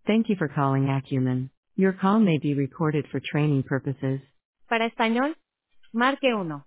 Thank you for calling Acumen. Your call may be recorded for training purposes. Para español, marque uno.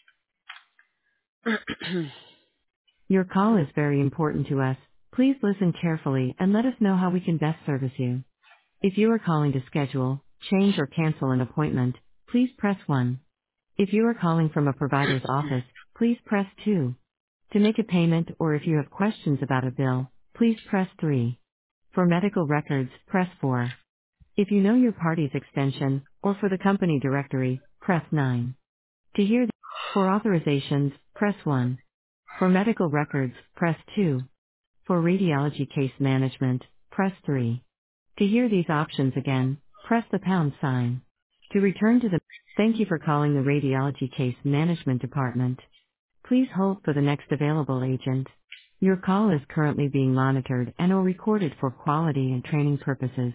Your call is very important to us. Please listen carefully and let us know how we can best service you. If you are calling to schedule, change or cancel an appointment, please press 1. If you are calling from a provider's office, please press 2. To make a payment or if you have questions about a bill, please press 3. For medical records, press 4. If you know your party's extension, or for the company directory, press 9. To hear for authorizations, press 1. For medical records, press 2. For radiology case management, press 3. To hear these options again, press the pound sign. To return to the thank you for calling the radiology case management department. Please hold for the next available agent. Your call is currently being monitored and or recorded for quality and training purposes.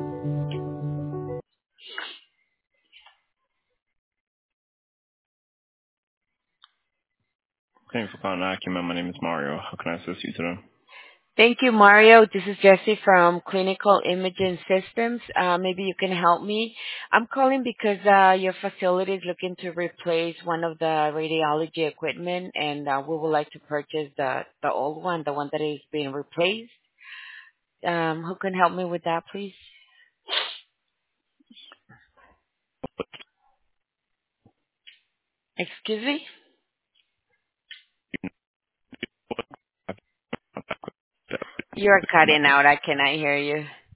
Thank you for calling Acumen. My name is Mario. How can I assist you today? Thank you, Mario. This is Jessie from Clinical Imaging Systems. Maybe you can help me. I'm calling because your facility is looking to replace one of the radiology equipment, and we would like to purchase the old one, the one that is being replaced. Who can help me with that, please? Excuse me? You're cutting out. I cannot hear you.